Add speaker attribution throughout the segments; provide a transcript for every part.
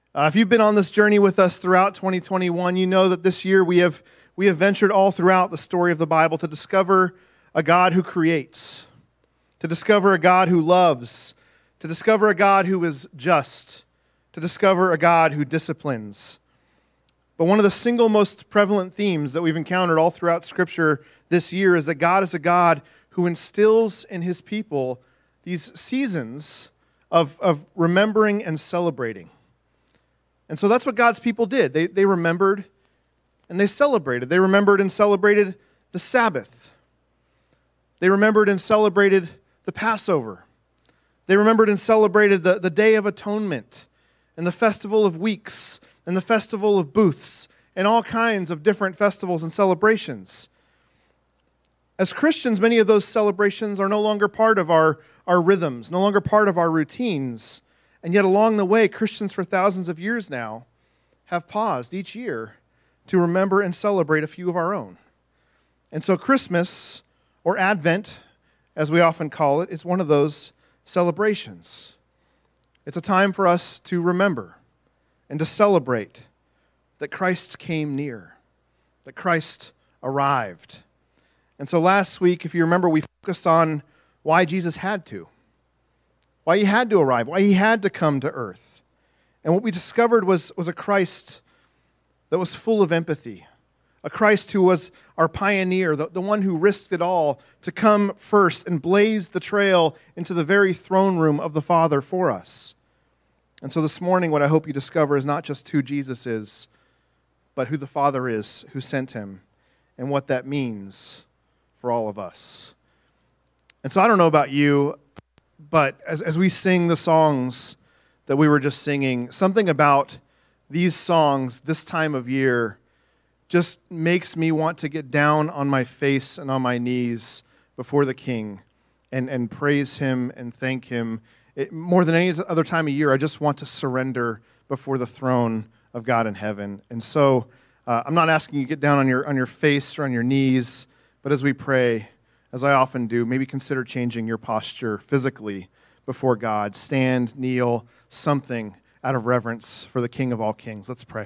Speaker 1: If you've been on this journey with us throughout 2021, you know that this year we have ventured all throughout the story of the Bible to discover a God who creates, to discover a God who loves, to discover a God who is just, to discover a God who disciplines. But one of the single most prevalent themes that we've encountered all throughout Scripture this year is that God is a God who instills in His people these seasons of remembering and celebrating. And so that's what God's people did. They remembered and they celebrated. They remembered and celebrated the Sabbath. They remembered and celebrated the Passover. They remembered and celebrated the Day of Atonement and the Festival of Weeks and the Festival of Booths and all kinds of different festivals and celebrations. As Christians, many of those celebrations are no longer part of our rhythms, no longer part of our routines. And yet along the way, Christians for thousands of years now have paused each year to remember and celebrate a few of our own. And so Christmas, or Advent, as we often call it, is one of those celebrations. It's a time for us to remember and to celebrate that Christ came near, that Christ arrived. And so last week, if you remember, we focused on why Jesus had to, why He had to arrive, why He had to come to earth. And what we discovered was a Christ that was full of empathy, a Christ who was our pioneer, the one who risked it all to come first and blaze the trail into the very throne room of the Father for us. And so this morning, what I hope you discover is not just who Jesus is, but who the Father is who sent Him and what that means for all of us. And so I don't know about you, but as we sing the songs that we were just singing, something about these songs this time of year just makes me want to get down on my face and on my knees before the King and praise Him and thank Him. More than any other time of year, I just want to surrender before the throne of God in heaven. And so I'm not asking you to get down on your face or on your knees, but as we pray, as I often do, maybe consider changing your posture physically before God. Stand, kneel, something out of reverence for the King of all kings. Let's pray.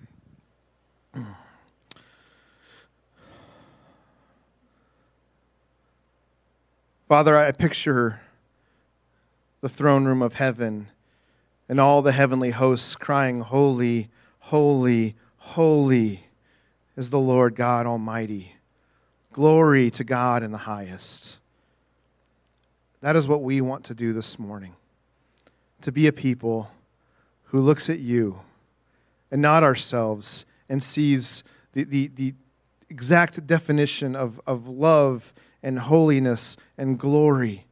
Speaker 1: Father, I picture the throne room of heaven and all the heavenly hosts crying, "Holy, holy, holy is the Lord God Almighty. Glory to God in the highest." That is what we want to do this morning, to be a people who looks at you and not ourselves and sees the exact definition of love and holiness and glory.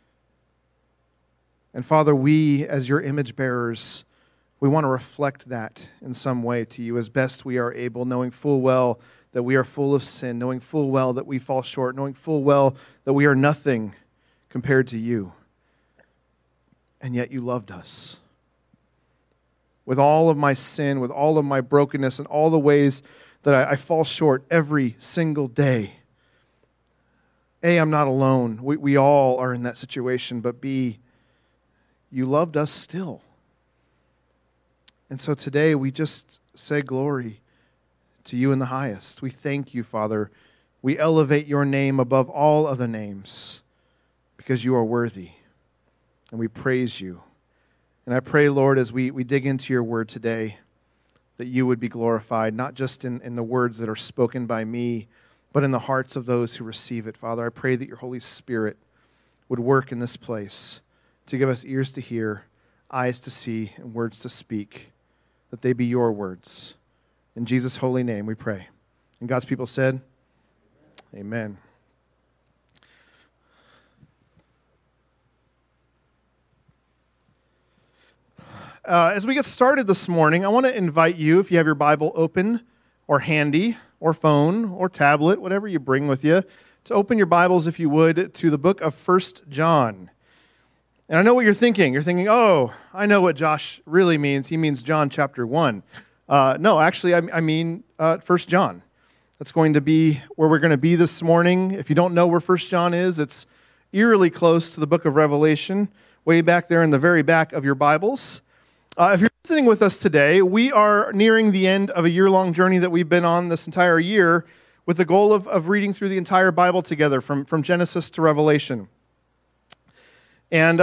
Speaker 1: And Father, we as your image bearers, we want to reflect that in some way to you as best we are able, knowing full well that we are full of sin, knowing full well that we fall short, knowing full well that we are nothing compared to you. And yet you loved us. With all of my sin, with all of my brokenness, and all the ways that I fall short every single day. A, I'm not alone. We all are in that situation. But B, you loved us still. And so today we just say glory to you in the highest. We thank you, Father. We elevate your name above all other names because you are worthy. And we praise you. And I pray, Lord, as we dig into your word today, that you would be glorified, not just in the words that are spoken by me, but in the hearts of those who receive it. Father, I pray that your Holy Spirit would work in this place to give us ears to hear, eyes to see, and words to speak, that they be your words. In Jesus' holy name we pray. And God's people said, Amen. As we get started this morning, I want to invite you, if you have your Bible open or handy or phone or tablet, whatever you bring with you, to open your Bibles, if you would, to the book of 1 John. And I know what you're thinking. You're thinking, oh, I know what Josh really means. He means John chapter 1. No, actually, I mean 1 John. That's going to be where we're going to be this morning. If you don't know where 1 John is, it's eerily close to the book of Revelation, way back there in the very back of your Bibles. If you're visiting with us today, we are nearing the end of a year-long journey that we've been on this entire year with the goal of reading through the entire Bible together from Genesis to Revelation. And,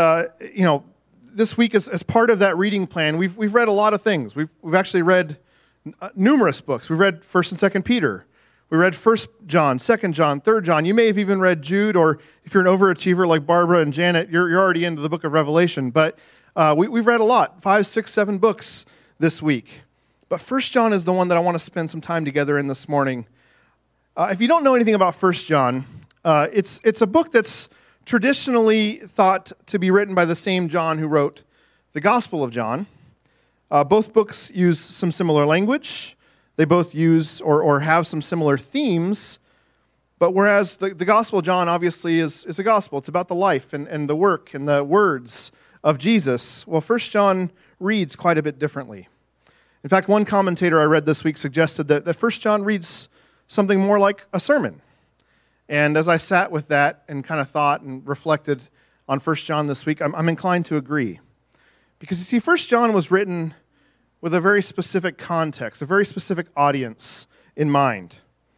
Speaker 1: this week as part of that reading plan, we've read a lot of things. We've actually read numerous books. We've read 1st and 2nd Peter. We read 1 John, 2 John, 3 John. You may have even read Jude, or if you're an overachiever like Barbara and Janet, you're already into the book of Revelation. But we've read a lot, 5, 6, 7 books this week. But 1 John is the one that I want to spend some time together in this morning. If you don't know anything about 1 John, it's a book that's traditionally thought to be written by the same John who wrote the Gospel of John. Both books use some similar language. They both use or have some similar themes. But whereas the Gospel of John obviously is a gospel, it's about the life and the work and the words of Jesus, well, 1 John reads quite a bit differently. In fact, one commentator I read this week suggested that 1 John reads something more like a sermon. And as I sat with that and kind of thought and reflected on 1 John this week, I'm inclined to agree. Because you see, 1 John was written with a very specific context, a very specific audience in mind.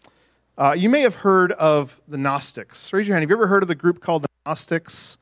Speaker 1: You may have heard of the Gnostics. Raise your hand. Have you ever heard of the group called the Gnostics?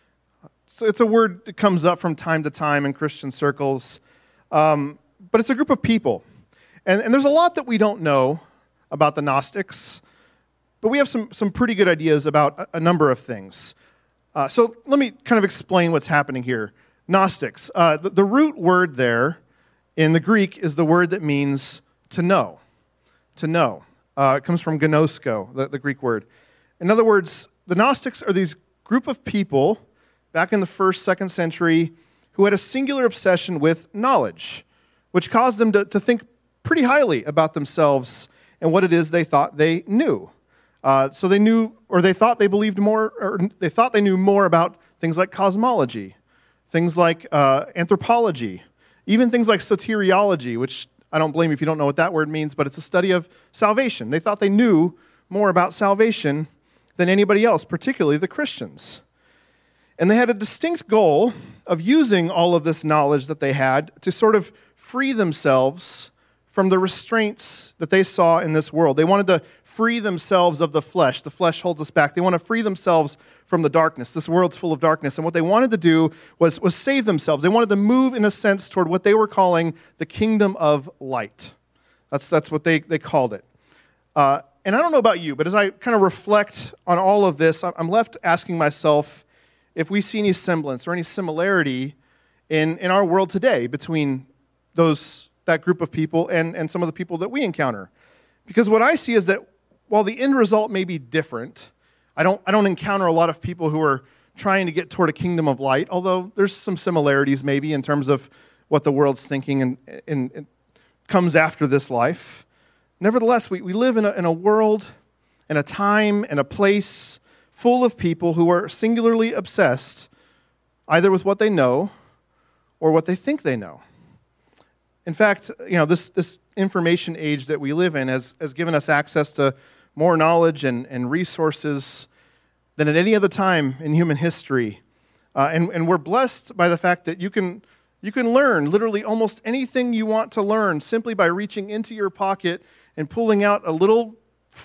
Speaker 1: So it's a word that comes up from time to time in Christian circles. But it's a group of people. And there's a lot that we don't know about the Gnostics. But we have some pretty good ideas about a number of things. So let me kind of explain what's happening here. Gnostics. The root word there in the Greek is the word that means to know. To know. It comes from gnosko, the Greek word. In other words, the Gnostics are these group of people back in the 1st, 2nd century who had a singular obsession with knowledge, which caused them to think pretty highly about themselves and what it is they thought they knew. So they knew, or they thought they believed more, or they thought they knew more about things like cosmology, things like anthropology, even things like soteriology, which I don't blame you if you don't know what that word means, but it's a study of salvation. They thought they knew more about salvation than anybody else, particularly the Christians. And they had a distinct goal of using all of this knowledge that they had to sort of free themselves from the restraints that they saw in this world. They wanted to free themselves of the flesh. The flesh holds us back. They want to free themselves from the darkness. This world's full of darkness. And what they wanted to do was save themselves. They wanted to move, in a sense, toward what they were calling the kingdom of light. That's what they called it. And I don't know about you, but as I kind of reflect on all of this, I'm left asking myself if we see any semblance or any similarity in our world today between that group of people and some of the people that we encounter. Because what I see is that while the end result may be different, I don't encounter a lot of people who are trying to get toward a kingdom of light, although there's some similarities maybe in terms of what the world's thinking and comes after this life. Nevertheless, we live in a world and a time and a place full of people who are singularly obsessed either with what they know or what they think they know. In fact, this information age that we live in has given us access to more knowledge and resources than at any other time in human history. And we're blessed by the fact that you can learn literally almost anything you want to learn simply by reaching into your pocket and pulling out a little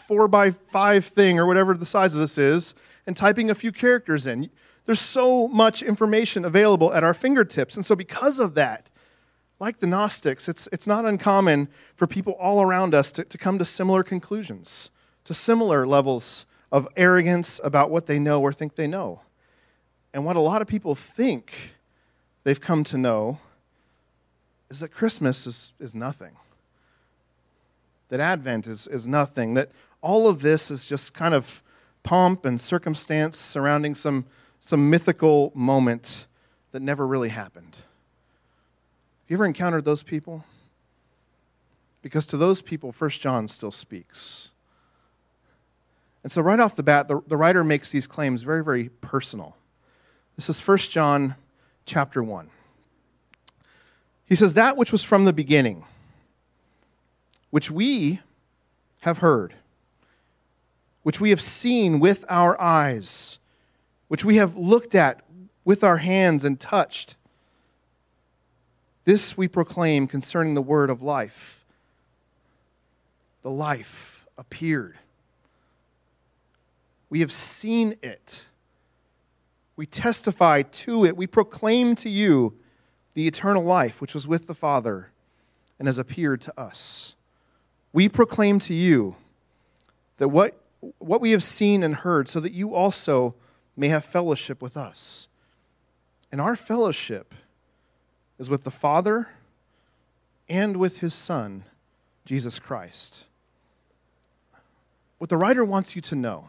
Speaker 1: 4x5 thing or whatever the size of this is and typing a few characters in. There's so much information available at our fingertips. And so because of that, like the Gnostics, it's not uncommon for people all around us to come to similar conclusions, to similar levels of arrogance about what they know or think they know. And what a lot of people think they've come to know is that Christmas is nothing, that Advent is nothing, that all of this is just kind of pomp and circumstance surrounding some mythical moment that never really happened. You ever encountered those people? Because to those people, 1 John still speaks. And so right off the bat, the writer makes these claims very, very personal. This is 1 John chapter 1. He says, "That which was from the beginning, which we have heard, which we have seen with our eyes, which we have looked at with our hands and touched. This we proclaim concerning the word of life. The life appeared. We have seen it. We testify to it. We proclaim to you the eternal life which was with the Father and has appeared to us. We proclaim to you that what we have seen and heard, so that you also may have fellowship with us. And our fellowship is with the Father and with His Son, Jesus Christ. What the writer wants you to know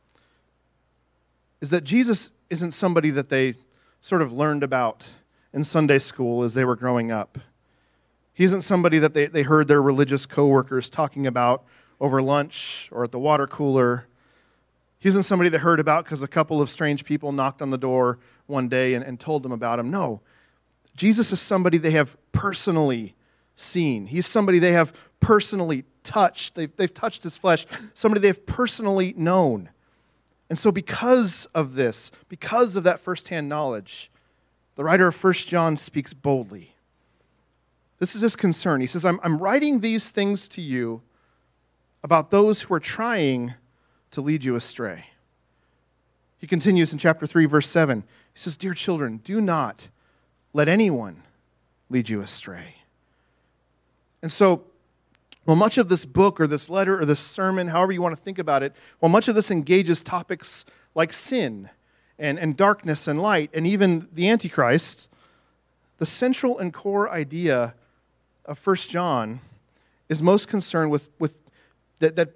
Speaker 1: is that Jesus isn't somebody that they sort of learned about in Sunday school as they were growing up. He isn't somebody that they heard their religious coworkers talking about over lunch or at the water cooler. He isn't somebody they heard about because a couple of strange people knocked on the door one day and told them about him. No, Jesus is somebody they have personally seen. He's somebody they have personally touched. They've touched his flesh, somebody they've personally known. And so because of this, because of that firsthand knowledge, the writer of 1 John speaks boldly. This is his concern. He says, I'm writing these things to you about those who are trying to lead you astray. He continues in chapter 3, verse 7. He says, Dear children, do not let anyone lead you astray. And so, while much of this book or this letter or this sermon, however you want to think about it, while much of this engages topics like sin and darkness and light and even the Antichrist, the central and core idea of 1 John is most concerned with that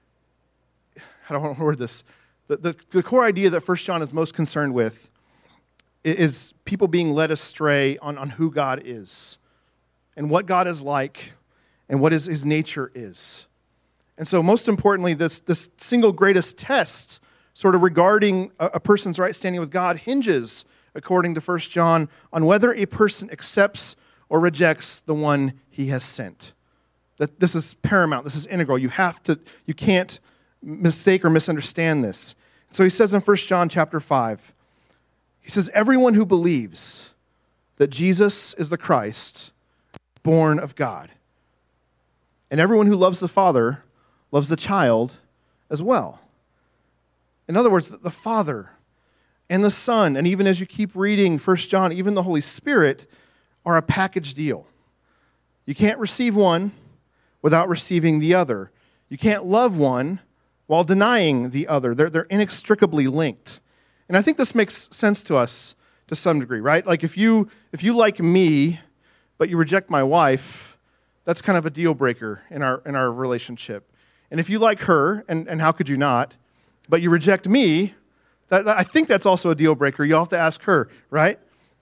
Speaker 1: how do I word this? The core idea that 1 John is most concerned with is people being led astray on who God is and what God is like and what his nature is. And so most importantly, this single greatest test sort of regarding a person's right standing with God hinges, according to 1 John, on whether a person accepts or rejects the one he has sent. That this is paramount, this is integral. You can't mistake or misunderstand this. So he says in 1 John chapter 5, he says, everyone who believes that Jesus is the Christ, born of God. And everyone who loves the Father loves the child as well. In other words, the Father and the Son, and even as you keep reading 1 John, even the Holy Spirit are a package deal. You can't receive one without receiving the other. You can't love one while denying the other. They're inextricably linked. And I think this makes sense to us to some degree, right? Like if you like me, but you reject my wife, that's kind of a deal breaker in our relationship. And if you like her, and how could you not, but you reject me, I think that's also a deal breaker. You'll have to ask her, right?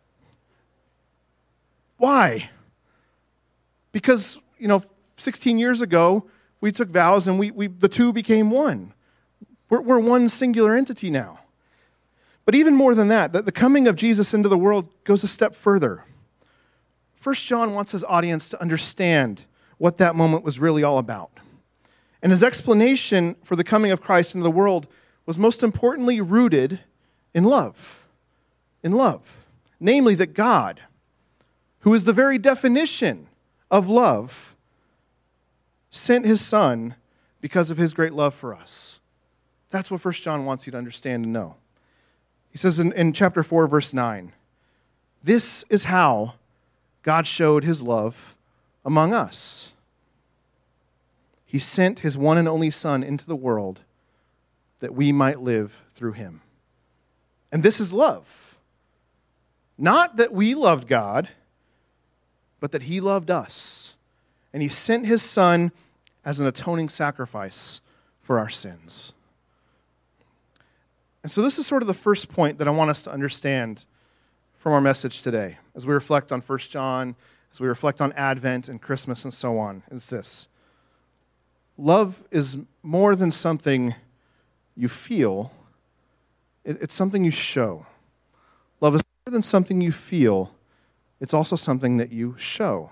Speaker 1: Why? Because, 16 years ago, we took vows and we the two became one. We're one singular entity now. But even more than that, the coming of Jesus into the world goes a step further. 1 John wants his audience to understand what that moment was really all about. And his explanation for the coming of Christ into the world was most importantly rooted in love. In love. Namely that God, who is the very definition of love, sent his Son because of his great love for us. That's what 1 John wants you to understand and know. He says in chapter 4, verse 9, this is how God showed his love among us. He sent his one and only Son into the world that we might live through him. And this is love. Not that we loved God, but that he loved us. And he sent his Son as an atoning sacrifice for our sins. And so this is sort of the first point that I want us to understand from our message today as we reflect on 1 John, as we reflect on Advent and Christmas and so on. It's this. Love is more than something you feel. It's something you show. Love is more than something you feel. It's also something that you show.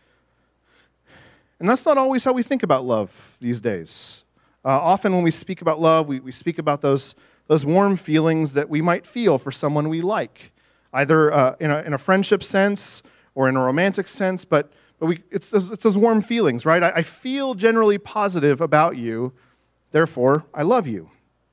Speaker 1: And that's not always how we think about love these days. Often when we speak about love, we speak about those warm feelings that we might feel for someone we like, either in a friendship sense or in a romantic sense, but it's those warm feelings, right? I feel generally positive about you, therefore I love you.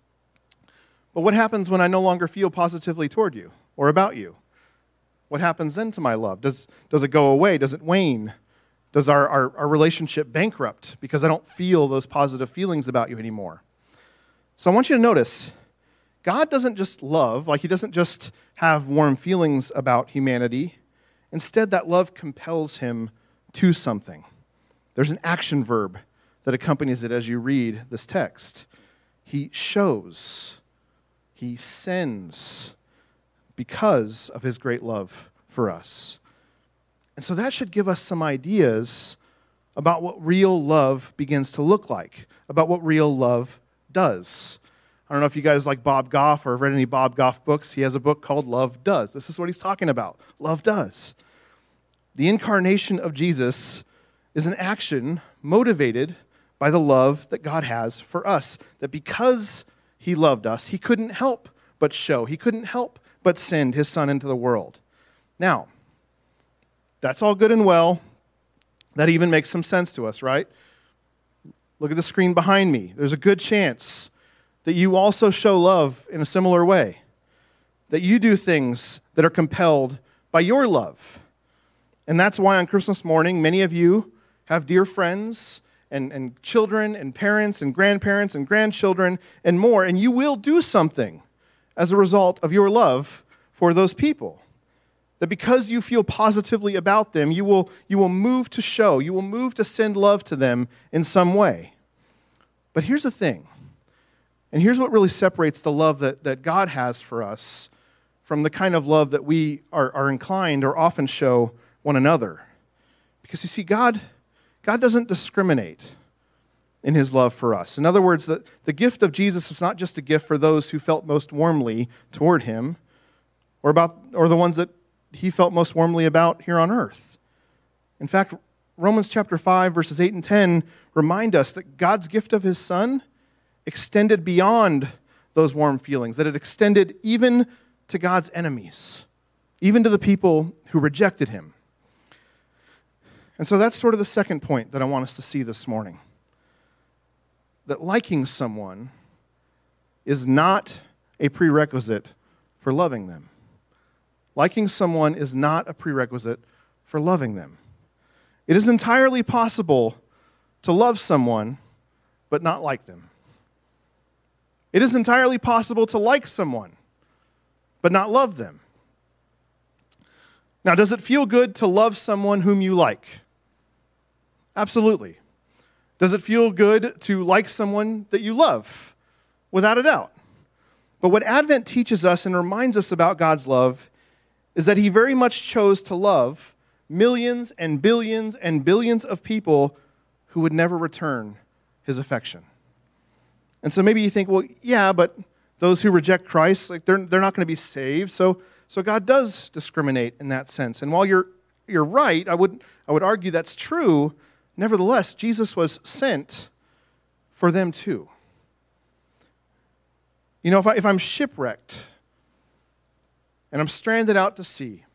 Speaker 1: But what happens when I no longer feel positively toward you or about you? What happens then to my love? Does it go away? Does it wane? Does our relationship bankrupt because I don't feel those positive feelings about you anymore? So I want you to notice, God doesn't just love, like he doesn't just have warm feelings about humanity. Instead, that love compels him to something. There's an action verb that accompanies it as you read this text. He shows, he sends because of his great love for us. And so that should give us some ideas about what real love begins to look like, about what real love does. I don't know if you guys like Bob Goff or have read any Bob Goff books. He has a book called Love Does. This is what he's talking about. Love does. The incarnation of Jesus is an action motivated by the love that God has for us. That because he loved us, he couldn't help but show. He couldn't help but send his son into the world. Now, that's all good and well. That even makes some sense to us, right? Look at the screen behind me. There's a good chance that you also show love in a similar way. That you do things that are compelled by your love. And that's why on Christmas morning, many of you have dear friends and children and parents and grandparents and grandchildren and more, and you will do something as a result of your love for those people. That because you feel positively about them, you will move to show, you will move to send love to them in some way. But here's the thing, and here's what really separates the love that God has for us from the kind of love that we are inclined or often show one another. Because you see, God doesn't discriminate in his love for us. In other words, the gift of Jesus was not just a gift for those who felt most warmly toward him, or the ones that he felt most warmly about here on earth. In fact, Romans chapter 5, verses 8 and 10 remind us that God's gift of his Son extended beyond those warm feelings, that it extended even to God's enemies, even to the people who rejected him. And so that's sort of the second point that I want us to see this morning. That liking someone is not a prerequisite for loving them. Liking someone is not a prerequisite for loving them. It is entirely possible to love someone but not like them. It is entirely possible to like someone but not love them. Now, does it feel good to love someone whom you like? Absolutely. Does it feel good to like someone that you love? Without a doubt. But what Advent teaches us and reminds us about God's love is that he very much chose to love millions and billions of people who would never return his affection. And so maybe you think, well, yeah, but those who reject Christ, like they're not going to be saved. So God does discriminate in that sense. And while you're right, I would argue that's true. Nevertheless, Jesus was sent for them too. You know, if I'm shipwrecked and I'm stranded out to sea,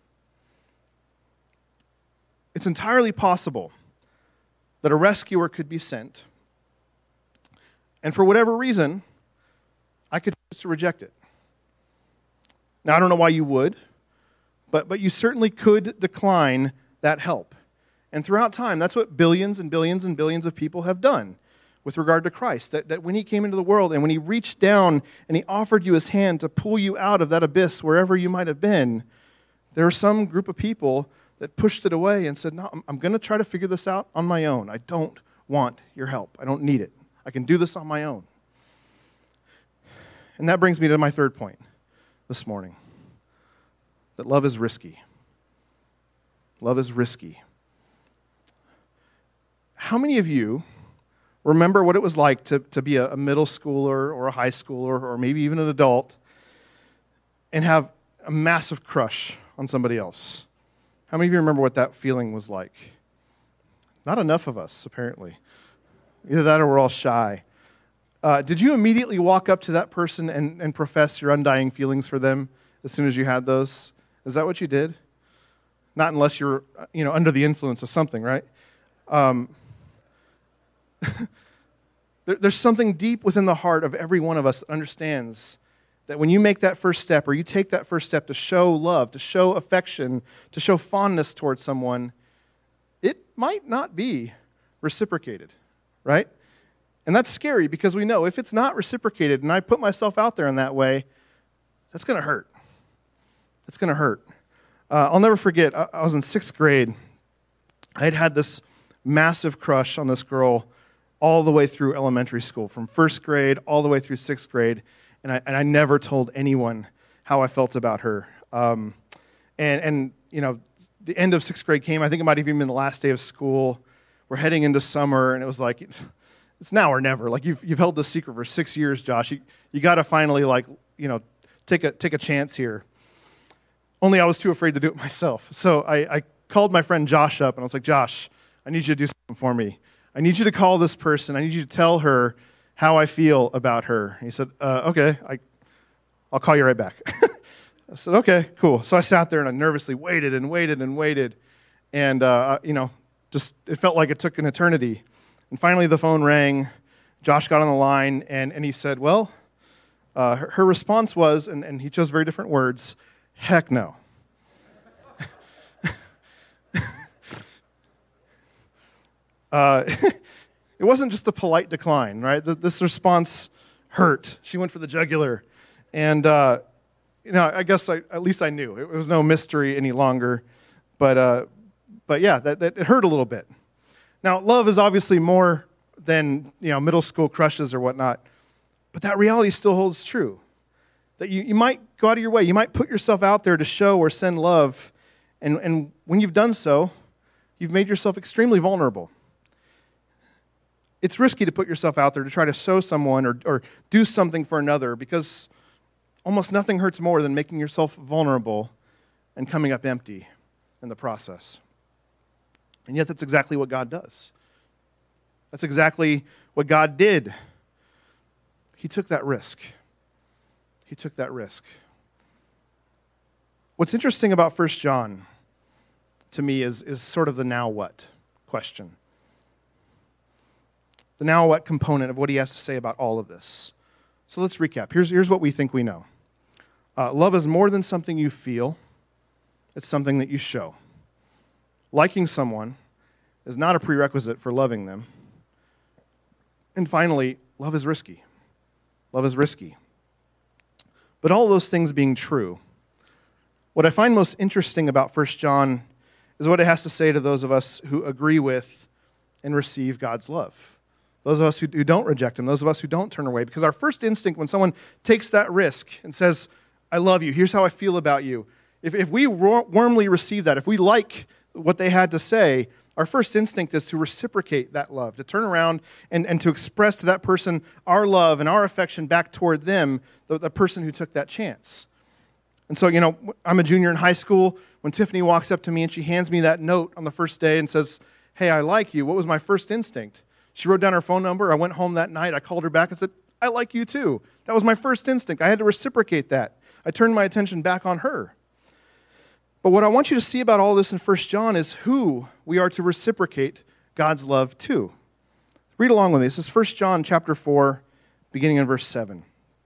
Speaker 1: it's entirely possible that a rescuer could be sent, and for whatever reason, I could choose to reject it. Now, I don't know why you would, but you certainly could decline that help. And throughout time, that's what billions and billions and billions of people have done with regard to Christ. That when he came into the world and when he reached down and he offered you his hand to pull you out of that abyss wherever you might have been, there are some group of people that pushed it away and said, no, I'm going to try to figure this out on my own. I don't want your help. I don't need it. I can do this on my own. And that brings me to my third point this morning, that love is risky. Love is risky. How many of you remember what it was like to be a middle schooler or a high schooler or maybe even an adult and have a massive crush on somebody else? How many of you remember what that feeling was like? Not enough of us, apparently. Either that or we're all shy. Did you immediately walk up to that person and profess your undying feelings for them as soon as you had those? Is that what you did? Not unless you're, under the influence of something, right? There's something deep within the heart of every one of us that understands that when you make that first step, or you take that first step to show love, to show affection, to show fondness towards someone, it might not be reciprocated, right? And that's scary because we know if it's not reciprocated and I put myself out there in that way, that's going to hurt. It's going to hurt. I'll never forget, I was in 6th grade. I had this massive crush on this girl all the way through elementary school, from 1st grade all the way through 6th grade, and I never told anyone how I felt about her. The end of 6th grade came. I think it might have even been the last day of school. We're heading into summer, and it was like, it's now or never. Like, you've held this secret for 6 years, Josh. You got to finally, take a chance here. Only I was too afraid to do it myself. So I called my friend Josh up, and I was like, Josh, I need you to do something for me. I need you to call this person. I need you to tell her how I feel about her. And he said, okay, I'll call you right back. I said, okay, cool. So I sat there and I nervously waited and waited and waited. And, just it felt like it took an eternity. And finally the phone rang. Josh got on the line and he said, well, her response was, and he chose very different words, heck no. It wasn't just a polite decline, right? This response hurt. She went for the jugular. And, I guess at least I knew. It was no mystery any longer. But yeah, that it hurt a little bit. Now, love is obviously more than, middle school crushes or whatnot. But that reality still holds true. That you might go out of your way. You might put yourself out there to show or send love. And when you've done so, you've made yourself extremely vulnerable. It's risky to put yourself out there to try to show someone or do something for another, because almost nothing hurts more than making yourself vulnerable and coming up empty in the process. And yet that's exactly what God does. That's exactly what God did. He took that risk. He took that risk. What's interesting about 1 John to me is sort of the now what question. The now what component of what he has to say about all of this. So let's recap. Here's what we think we know. Love is more than something you feel. It's something that you show. Liking someone is not a prerequisite for loving them. And finally, love is risky. Love is risky. But all those things being true, what I find most interesting about 1 John is what it has to say to those of us who agree with and receive God's love. Those of us who don't reject him, those of us who don't turn away. Because our first instinct when someone takes that risk and says, I love you, here's how I feel about you. If we warmly receive that, if we like what they had to say, our first instinct is to reciprocate that love, to turn around and to express to that person our love and our affection back toward them, the person who took that chance. And so, I'm a junior in high school. When Tiffany walks up to me and she hands me that note on the first day and says, hey, I like you, what was my first instinct? She wrote down her phone number. I went home that night. I called her back and said, I like you too. That was my first instinct. I had to reciprocate that. I turned my attention back on her. But what I want you to see about all this in 1 John is who we are to reciprocate God's love to. Read along with me. This is 1 John chapter 4, beginning in verse 7.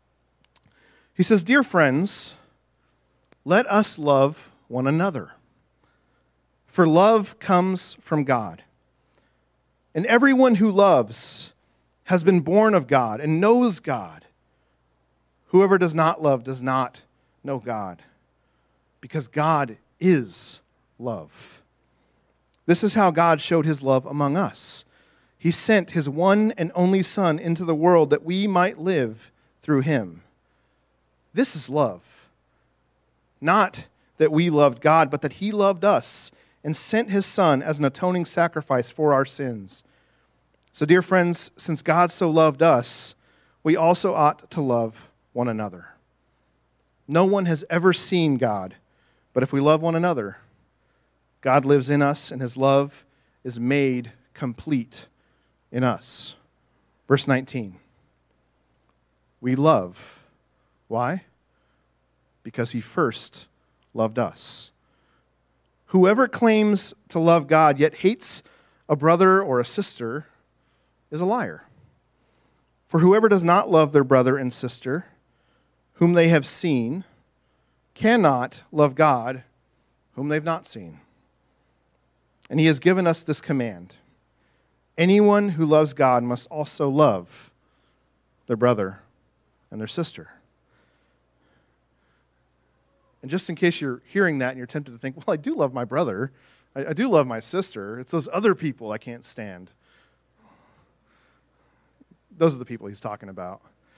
Speaker 1: He says, Dear friends, let us love one another. For love comes from God. And everyone who loves has been born of God and knows God. Whoever does not love does not know God, because God is love. This is how God showed his love among us. He sent his one and only Son into the world that we might live through him. This is love. Not that we loved God, but that he loved us and sent his Son as an atoning sacrifice for our sins. So, dear friends, since God so loved us, we also ought to love one another. No one has ever seen God, but if we love one another, God lives in us and his love is made complete in us. Verse 19. We love. Why? Because he first loved us. Whoever claims to love God yet hates a brother or a sister is a liar. For whoever does not love their brother and sister, whom they have seen, cannot love God, whom they've not seen. And he has given us this command: anyone who loves God must also love their brother and their sister. And just in case you're hearing that and you're tempted to think, well, I do love my brother, I do love my sister, it's those other people I can't stand. Those are the people he's talking about.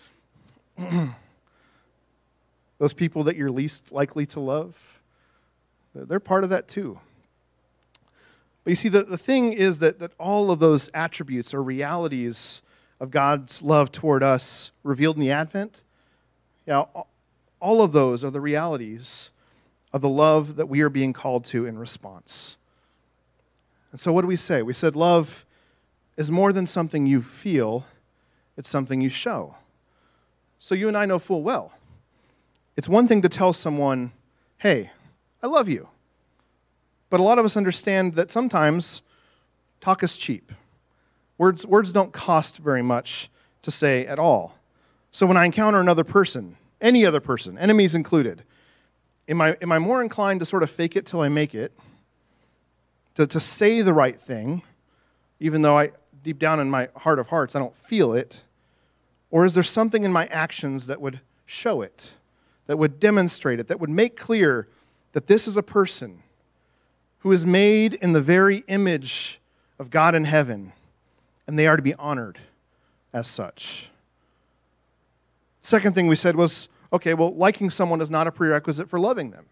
Speaker 1: Those people that you're least likely to love, they're part of that too. But you see, the thing is that all of those attributes or realities of God's love toward us revealed in the Advent, all of those are the realities of the love that we are being called to in response. And so what do we say? We said love is more than something you feel, it's something you show. So you and I know full well. It's one thing to tell someone, hey, I love you. But a lot of us understand that sometimes talk is cheap. Words don't cost very much to say at all. So when I encounter another person, any other person, enemies included, am I more inclined to sort of fake it till I make it, to say the right thing, even though deep down in my heart of hearts, I don't feel it? Or is there something in my actions that would show it, that would demonstrate it, that would make clear that this is a person who is made in the very image of God in heaven, and they are to be honored as such? Second thing we said was, okay, well, liking someone is not a prerequisite for loving them.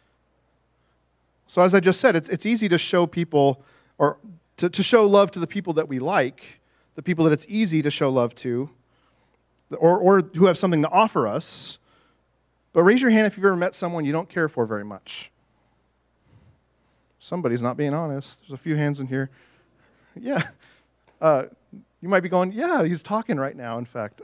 Speaker 1: So as I just said, it's easy to show people, or to show love to the people that we like, the people that it's easy to show love to, or who have something to offer us. But raise your hand if you've ever met someone you don't care for very much. Somebody's not being honest. There's a few hands in here. Yeah. You might be going, yeah, he's talking right now, in fact.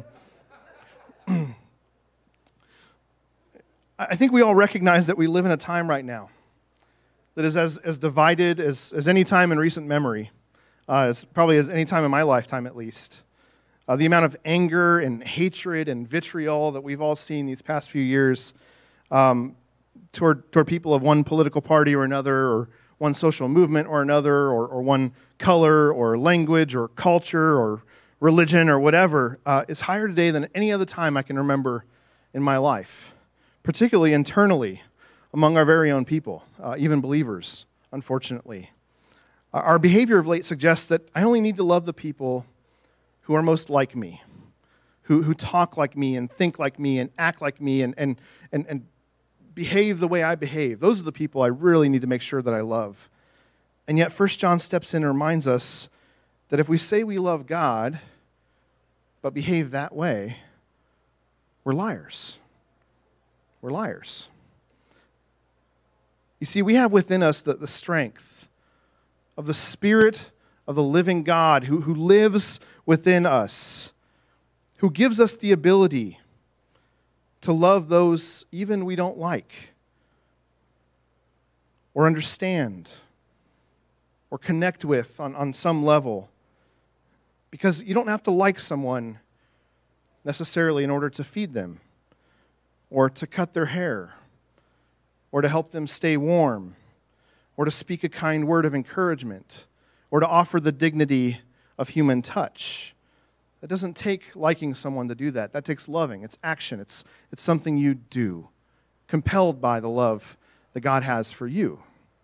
Speaker 1: I think we all recognize that we live in a time right now that is as divided as any time in recent memory, as probably as any time in my lifetime at least. The amount of anger and hatred and vitriol that we've all seen these past few years toward people of one political party or another, or one social movement or another, or one color or language or culture or religion or whatever, is higher today than any other time I can remember in my life, particularly internally among our very own people, even believers, unfortunately. Our behavior of late suggests that I only need to love the people who are most like me, who talk like me and think like me and act like me and behave the way I behave. Those are the people I really need to make sure that I love. And yet 1 John steps in and reminds us that if we say we love God but behave that way, we're liars. We're liars. You see, we have within us the strength of the Spirit of the living God who lives within us, who gives us the ability to love those even we don't like, or understand, or connect with on some level. Because you don't have to like someone necessarily in order to feed them, or to cut their hair, or to help them stay warm, or to speak a kind word of encouragement, or to offer the dignity of human touch. It doesn't take liking someone to do that. That takes loving. It's action. It's something you do, compelled by the love that God has for you.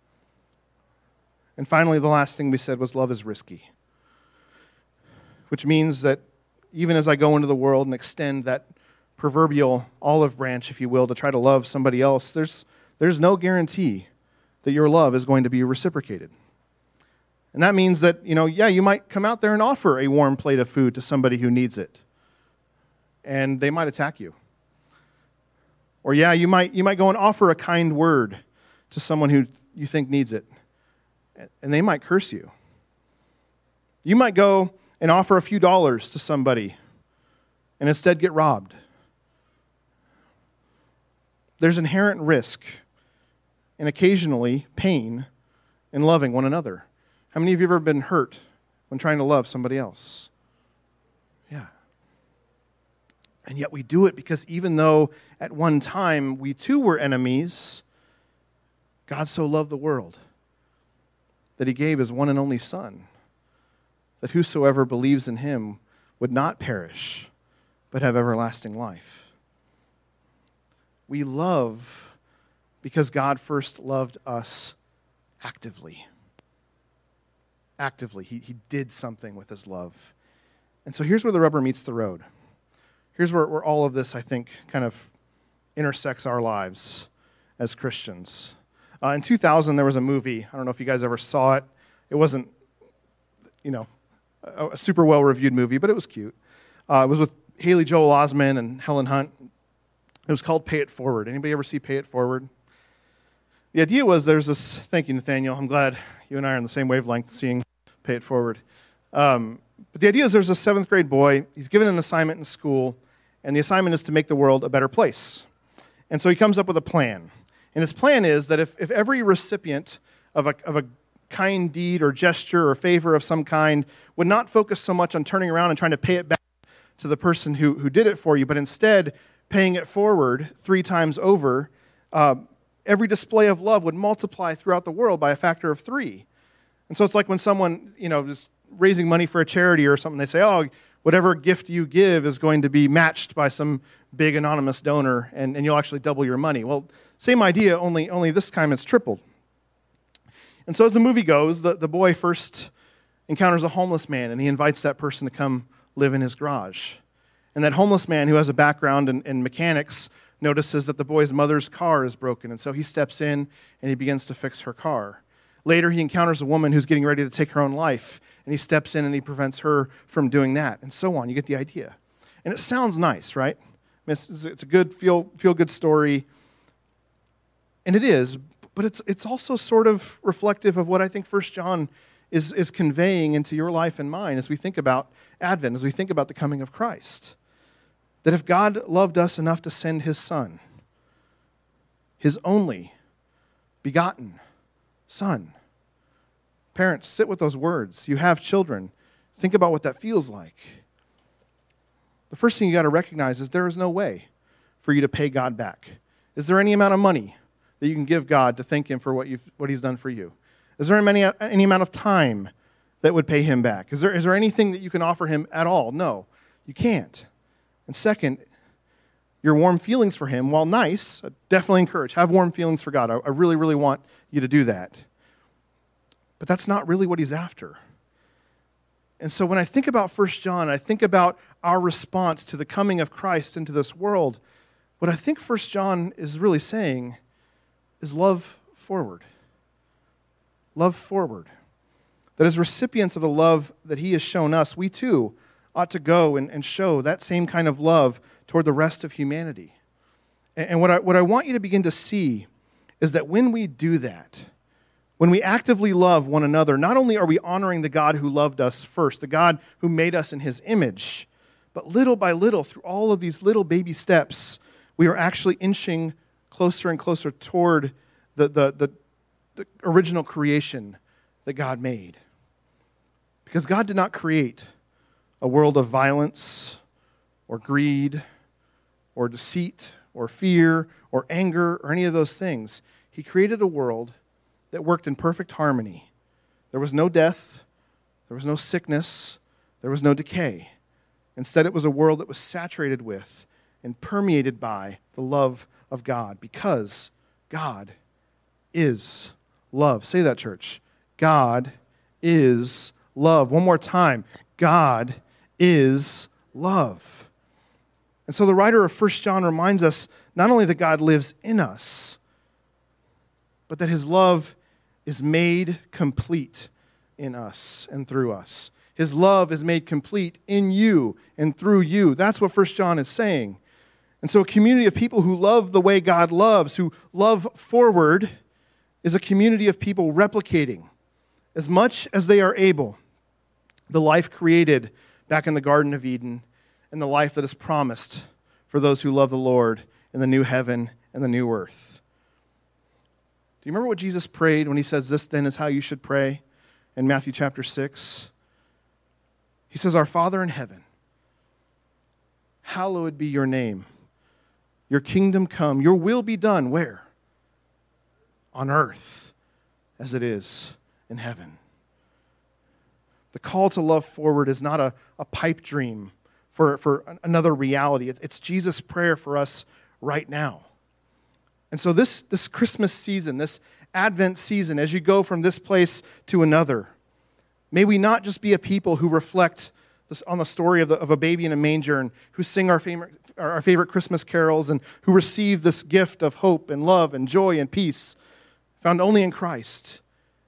Speaker 1: And finally, the last thing we said was love is risky, which means that even as I go into the world and extend that proverbial olive branch, if you will, to try to love somebody else, there's no guarantee that your love is going to be reciprocated. And that means that, you might come out there and offer a warm plate of food to somebody who needs it, and they might attack you. Or you might go and offer a kind word to someone who you think needs it, and they might curse you. You might go and offer a few dollars to somebody and instead get robbed. There's inherent risk and occasionally pain in loving one another. How many of you have ever been hurt when trying to love somebody else? Yeah. And yet we do it because even though at one time we too were enemies, God so loved the world that he gave his one and only Son, that whosoever believes in him would not perish, but have everlasting life. We love because God first loved us actively. Actively. He did something with his love. And so here's where the rubber meets the road. Here's where all of this, I think, kind of intersects our lives as Christians. In 2000, there was a movie. I don't know if you guys ever saw it. It wasn't, a super well-reviewed movie, but it was cute. It was with Haley Joel Osment and Helen Hunt. It was called Pay It Forward. Anybody ever see Pay It Forward? The idea was there's this, thank you, Nathaniel. I'm glad you and I are on the same wavelength seeing Pay It Forward. But the idea is there's a 7th grade boy. He's given an assignment in school, and the assignment is to make the world a better place. And so he comes up with a plan. And his plan is that if every recipient of a kind deed or gesture or favor of some kind would not focus so much on turning around and trying to pay it back to the person who did it for you, but instead paying it forward 3 times over, every display of love would multiply throughout the world by a factor of 3. And so it's like when someone, is raising money for a charity or something, they say, oh, whatever gift you give is going to be matched by some big anonymous donor, and you'll actually double your money. Well, same idea, only this time it's tripled. And so as the movie goes, the boy first encounters a homeless man, and he invites that person to come live in his garage. And that homeless man, who has a background in mechanics, notices that the boy's mother's car is broken, and so he steps in and he begins to fix her car. Later, he encounters a woman who's getting ready to take her own life, and he steps in and he prevents her from doing that, and so on. You get the idea. And it sounds nice, right? I mean, it's a good, feel-good story, and it is, but it's also sort of reflective of what I think 1 John is conveying into your life and mine as we think about Advent, as we think about the coming of Christ. That if God loved us enough to send his Son, his only begotten Son. Parents, sit with those words. You have children. Think about what that feels like. The first thing you got to recognize is there is no way for you to pay God back. Is there any amount of money that you can give God to thank him for what he's done for you? Is there any amount of time that would pay him back? Is there anything that you can offer him at all? No, you can't. And second, your warm feelings for him, while nice, definitely encourage. Have warm feelings for God. I really, really want you to do that. But that's not really what he's after. And so when I think about 1 John, I think about our response to the coming of Christ into this world, what I think 1 John is really saying is love forward. Love forward. That as recipients of the love that he has shown us, we too ought to go and show that same kind of love toward the rest of humanity. And what I want you to begin to see is that when we do that, when we actively love one another, not only are we honoring the God who loved us first, the God who made us in his image, but little by little, through all of these little baby steps, we are actually inching closer and closer toward the original creation that God made. Because God did not create a world of violence or greed or deceit or fear or anger or any of those things. He created a world that worked in perfect harmony. There was no death, there was no sickness, there was no decay. Instead, it was a world that was saturated with and permeated by the love of God, because God is love. Say that, church. God is love. One more time. God is love. And so the writer of 1 John reminds us not only that God lives in us, but that his love is made complete in us and through us. His love is made complete in you and through you. That's what 1 John is saying. And so a community of people who love the way God loves, who love forward, is a community of people replicating, as much as they are able, the life created back in the Garden of Eden and the life that is promised for those who love the Lord in the new heaven and the new earth. Do you remember what Jesus prayed when he says, "This then is how you should pray" in Matthew chapter 6? He says, "Our Father in heaven, hallowed be your name. Your kingdom come. Your will be done." Where? On earth as it is in heaven. The call to love forward is not a pipe dream for another reality. It's Jesus' prayer for us right now. And so this Christmas season, this Advent season, as you go from this place to another, may we not just be a people who reflect on the story of a baby in a manger and who sing our favorite Christmas carols and who receive this gift of hope and love and joy and peace found only in Christ,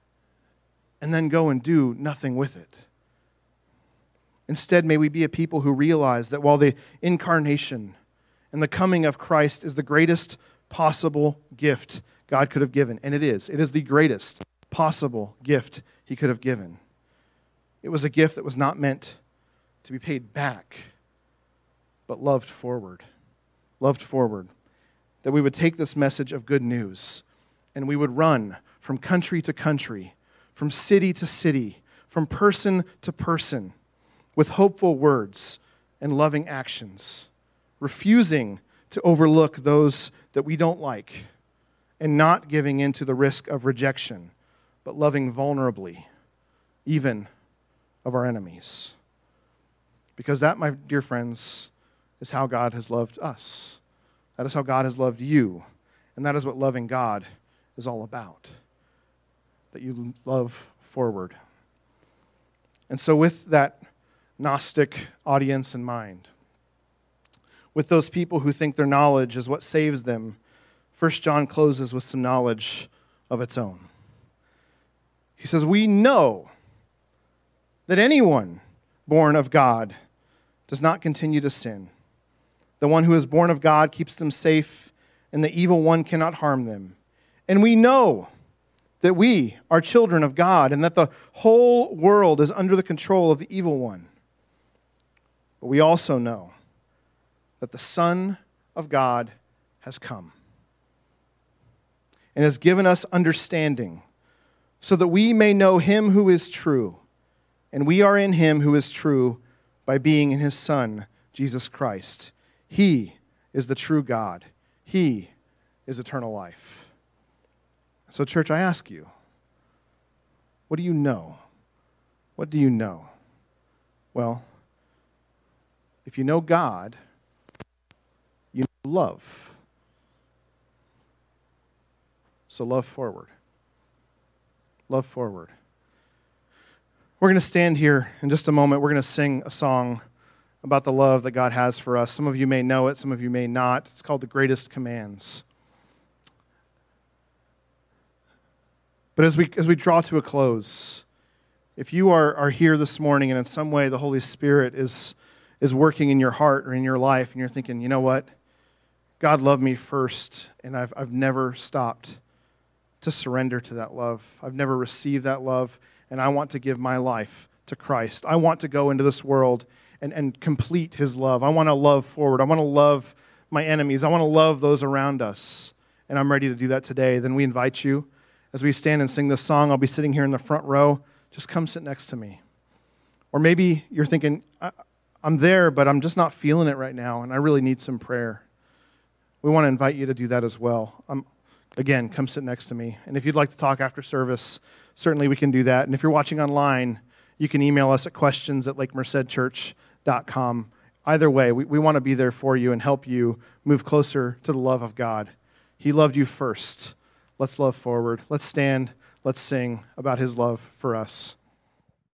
Speaker 1: and then go and do nothing with it. Instead, may we be a people who realize that while the incarnation and the coming of Christ is the greatest possible gift God could have given, and it is the greatest possible gift he could have given. It was a gift that was not meant to be paid back, but loved forward. Loved forward. That we would take this message of good news and we would run from country to country, from city to city, from person to person, with hopeful words and loving actions, refusing to overlook those that we don't like, and not giving in to the risk of rejection, but loving vulnerably, even of our enemies. Because that, my dear friends, is how God has loved us. That is how God has loved you. And that is what loving God is all about. That you love forward. And so with that Gnostic audience in mind, with those people who think their knowledge is what saves them, 1 John closes with some knowledge of its own. He says, "We know that anyone born of God does not continue to sin. The one who is born of God keeps them safe, and the evil one cannot harm them. And we know that we are children of God, and that the whole world is under the control of the evil one. But we also know that the Son of God has come and has given us understanding, so that we may know him who is true, and we are in him who is true by being in his Son, Jesus Christ. He is the true God. He is eternal life." So, church, I ask you, what do you know? What do you know? Well, if you know God, you know love. So love forward. Love forward. We're going to stand here in just a moment. We're going to sing a song about the love that God has for us. Some of you may know it, some of you may not. It's called The Greatest Commands. But as we draw to a close, if you are here this morning and in some way the Holy Spirit is working in your heart or in your life, and you're thinking, you know what? God loved me first, and I've never stopped to surrender to that love. I've never received that love, and I want to give my life to Christ. I want to go into this world and complete his love. I want to love forward. I want to love my enemies. I want to love those around us, and I'm ready to do that today. Then we invite you, as we stand and sing this song, I'll be sitting here in the front row. Just come sit next to me. Or maybe you're thinking, I'm there, but I'm just not feeling it right now, and I really need some prayer. We want to invite you to do that as well. Again, come sit next to me. And if you'd like to talk after service, certainly we can do that. And if you're watching online, you can email us at questions@lakemercedchurch.com. Either way, we want to be there for you and help you move closer to the love of God. He loved you first. Let's love forward. Let's stand. Let's sing about his love for us.